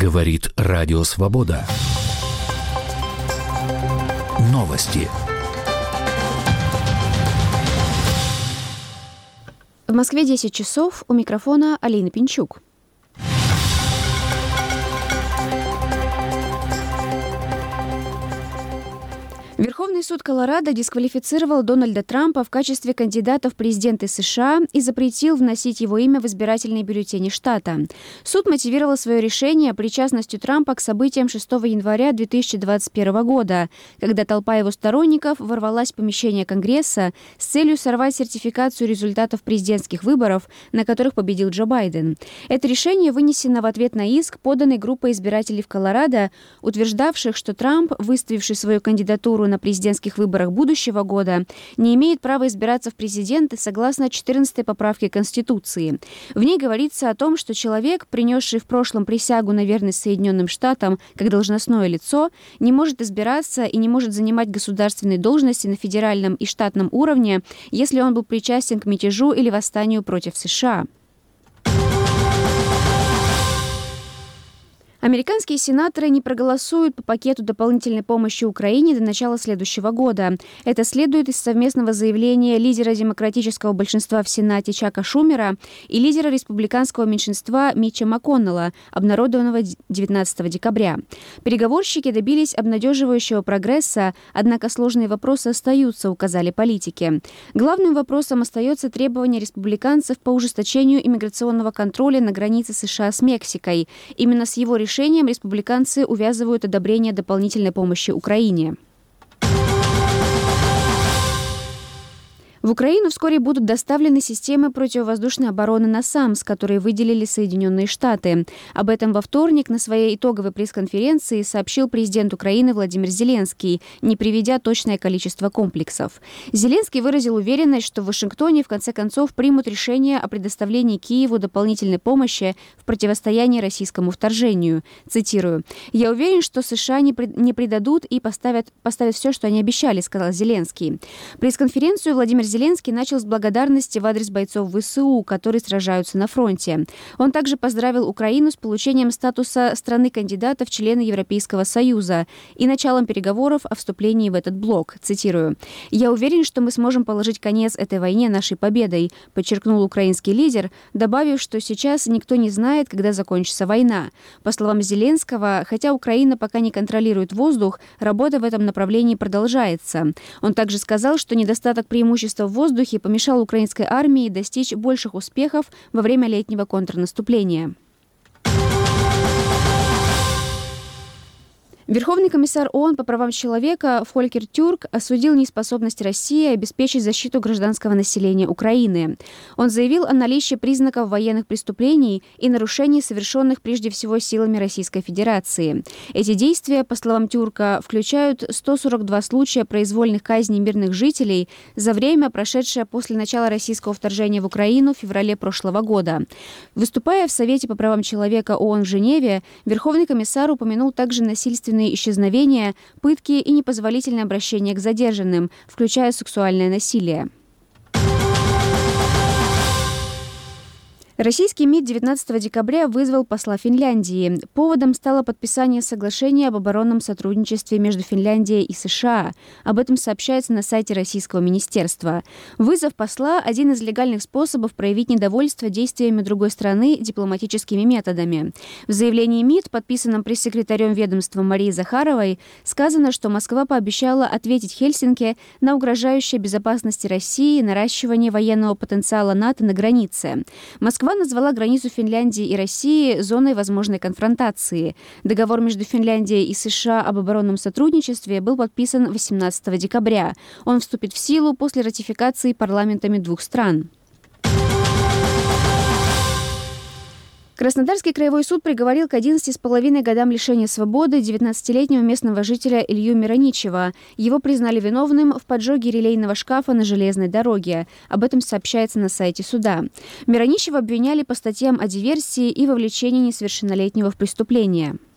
Говорит Радио Свобода. Новости. В Москве 10 часов. У микрофона Алина Пинчук. Верховный суд Колорадо дисквалифицировал Дональда Трампа в качестве кандидата в президенты США и запретил вносить его имя в избирательные бюллетени штата. Суд мотивировал свое решение причастностью Трампа к событиям 6 января 2021 года, когда толпа его сторонников ворвалась в помещение Конгресса с целью сорвать сертификацию результатов президентских выборов, на которых победил Джо Байден. Это решение вынесено в ответ на иск, поданный группой избирателей в Колорадо, утверждавших, что Трамп, выставивший свою кандидатуру на президентских выборах будущего года, не имеет права избираться в президенты согласно 14-й поправке Конституции. В ней говорится о том, что человек, принесший в прошлом присягу на верность Соединенным Штатам как должностное лицо, не может избираться и не может занимать государственные должности на федеральном и штатном уровне, если он был причастен к мятежу или восстанию против США. Американские сенаторы не проголосуют по пакету дополнительной помощи Украине до начала следующего года. Это следует из совместного заявления лидера демократического большинства в Сенате Чака Шумера и лидера республиканского меньшинства Митча МакКоннелла, обнародованного 19 декабря. Переговорщики добились обнадеживающего прогресса, однако сложные вопросы остаются, указали политики. Главным вопросом остается требование республиканцев по ужесточению иммиграционного контроля на границе США с Мексикой. Именно с его решением республиканцы увязывают одобрение дополнительной помощи Украине. В Украину вскоре будут доставлены системы противовоздушной обороны «Насамс», которые выделили Соединенные Штаты. Об этом во вторник на своей итоговой пресс-конференции сообщил президент Украины Владимир Зеленский, не приведя точное количество комплексов. Зеленский выразил уверенность, что в Вашингтоне в конце концов примут решение о предоставлении Киеву дополнительной помощи в противостоянии российскому вторжению. Цитирую: «Я уверен, что США не предадут и поставят все, что они обещали», сказал Зеленский. Пресс-конференцию Владимир Зеленский начал с благодарности в адрес бойцов ВСУ, которые сражаются на фронте. Он также поздравил Украину с получением статуса страны-кандидата в члены Европейского Союза и началом переговоров о вступлении в этот блок. Цитирую: «Я уверен, что мы сможем положить конец этой войне нашей победой», подчеркнул украинский лидер, добавив, что сейчас никто не знает, когда закончится война. По словам Зеленского, хотя Украина пока не контролирует воздух, работа в этом направлении продолжается. Он также сказал, что недостаток преимущества в воздухе помешал украинской армии достичь больших успехов во время летнего контрнаступления. Верховный комиссар ООН по правам человека Фолькер Тюрк осудил неспособность России обеспечить защиту гражданского населения Украины. Он заявил о наличии признаков военных преступлений и нарушений, совершенных прежде всего силами Российской Федерации. Эти действия, по словам Тюрка, включают 142 случая произвольных казней мирных жителей за время, прошедшее после начала российского вторжения в Украину в феврале прошлого года. Выступая в Совете по правам человека ООН в Женеве, Верховный комиссар упомянул также насильственные исчезновения, пытки и непозволительное обращение к задержанным, включая сексуальное насилие. Российский МИД 19 декабря вызвал посла Финляндии. Поводом стало подписание соглашения об оборонном сотрудничестве между Финляндией и США. Об этом сообщается на сайте российского министерства. Вызов посла – один из легальных способов проявить недовольство действиями другой страны дипломатическими методами. В заявлении МИД, подписанном пресс-секретарем ведомства Марией Захаровой, сказано, что Москва пообещала ответить Хельсинки на угрожающее безопасности России наращивание военного потенциала НАТО на границе. Москва назвала границу Финляндии и России зоной возможной конфронтации. Договор между Финляндией и США об оборонном сотрудничестве был подписан 18 декабря. Он вступит в силу после ратификации парламентами двух стран. Краснодарский краевой суд приговорил к 11,5 годам лишения свободы 19-летнего местного жителя Илью Мироничева. Его признали виновным в поджоге релейного шкафа на железной дороге. Об этом сообщается на сайте суда. Мироничева обвиняли по статьям о диверсии и вовлечении несовершеннолетнего в преступление.